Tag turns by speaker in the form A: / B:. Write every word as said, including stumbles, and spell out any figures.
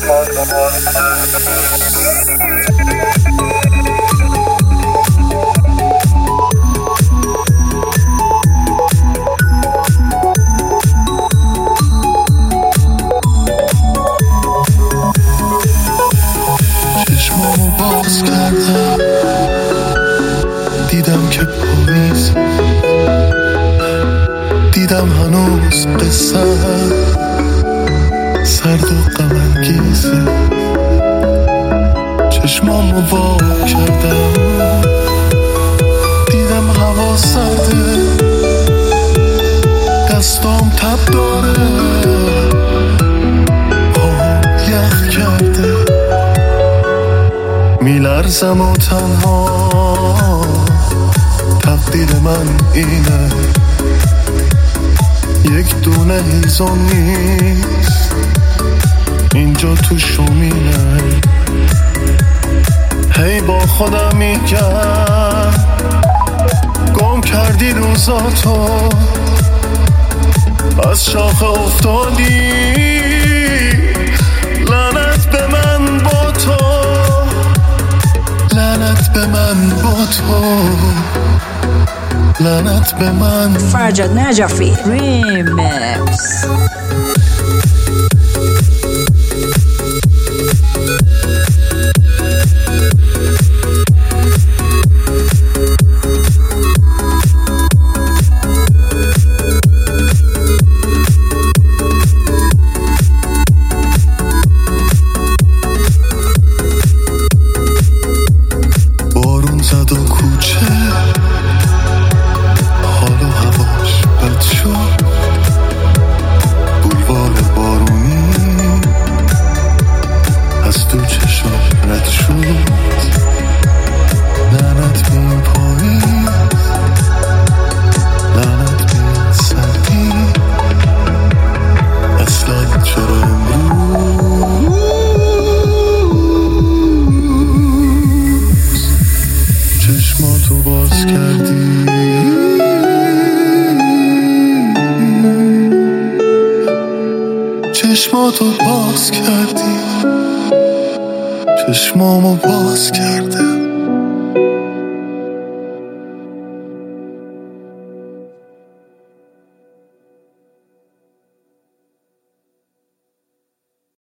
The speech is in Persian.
A: چشمامو باز کردم دیدم که پاییز، دیدم هنوز قصه سرد و غم‌انگیزه. چشمامو وا کردم دیدم هوا سرده، دستام تب داره، پام یخ کرده، میلرزم و تنها تقدیر من اینه، یک دونه هیزم نیست اینجا تو شومینه. هی با خودم میگم گم کردی روزاتو، از شاخه افتادی، لعنت به من با تو، لعنت به من با تو، لعنت به من.
B: فرجاد نجفی ریمیکس.
A: بارون زد و کوچه حال و هواش بد شد، بولوار بارونی از تو چشم رد شد، لعنت به این پاییز، لعنت به این سردی، اصلا چرا امروز چشماتو باز کردی؟ چشماتو باز کردی، چشمامو باز کرده.